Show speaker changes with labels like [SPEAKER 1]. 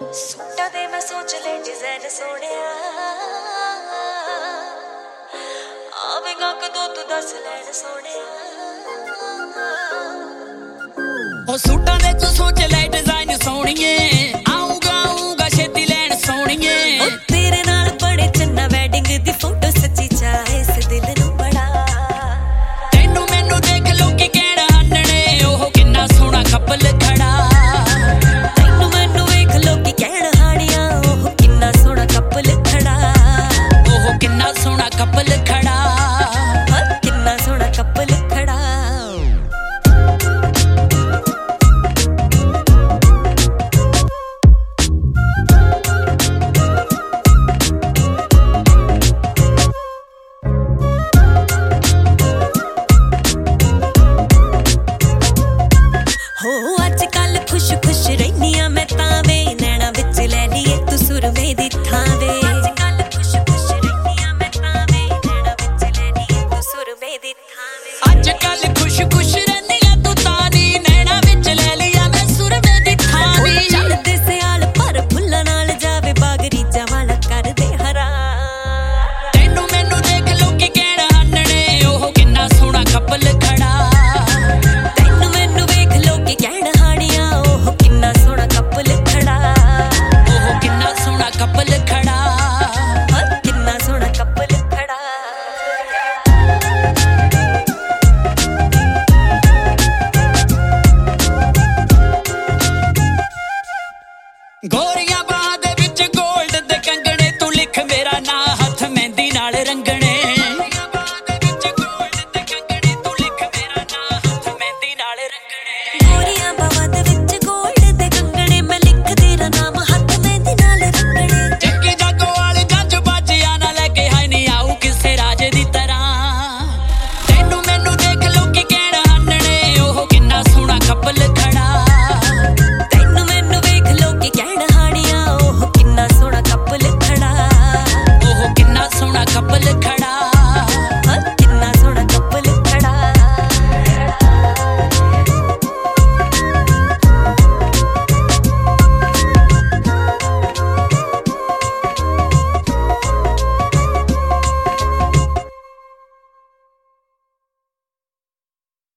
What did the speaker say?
[SPEAKER 1] सूटा दे मैं सोच ले डिजाइन सोहणिया आवेगा कदों तू दस लैन सोहणिया
[SPEAKER 2] ओ सूटा दे तू सोच ले डिजाइन सोहणिए आऊंगा आऊंगा छेती लैन सोहणिए
[SPEAKER 1] ओ तेरे नाल बड़े चन्ना वेडिंग दी फोटो सच्ची चाहे इस दिल नू बड़ा
[SPEAKER 2] तैनू मैनू देख लोकी कहण हन्नणे ओह किन्ना सोहना कपल खड़ा
[SPEAKER 1] तैनू मैनू वेख लोकी कहण हाणिया ओह किन्ना सोहना कपल खड़ा
[SPEAKER 2] ओह किन्ना सोहना कपल खड़ा
[SPEAKER 1] किन्ना सोहना कपल खड़ा हो अजकल खुश खुश रहनिया मैं तावे नैना विच ले लिए तू सुरमे दी थावे अजकल खुश खुश रहनिया मैं तावे नैना विच ले लिए तू सुरमे दी थावे
[SPEAKER 2] अजकल खुश खुश रहनिया तू तानी नैना विच ले लिया मैं सुरमे दी थानी
[SPEAKER 1] चलदे सियाल पर फुल्लां नाल जावे बागरी जवाल कर दे हरा
[SPEAKER 2] तैनू मैनू देख लोकी कहण हन्नणे ओह किन्ना सोहना कपल खड़ा
[SPEAKER 1] तैनू मैनू वेख लोकी कहण हाणिया ओह किन्ना सोहना कपल खड़ा
[SPEAKER 2] ओह किन्ना सोहना कपल खड़ा
[SPEAKER 1] किन्ना सोहना कपल खड़ा
[SPEAKER 2] गोरियां बाहां दे विच गोल्ड दे कंगणे तू लिख मेरा नां हथ मेहंदी नाल रंगणे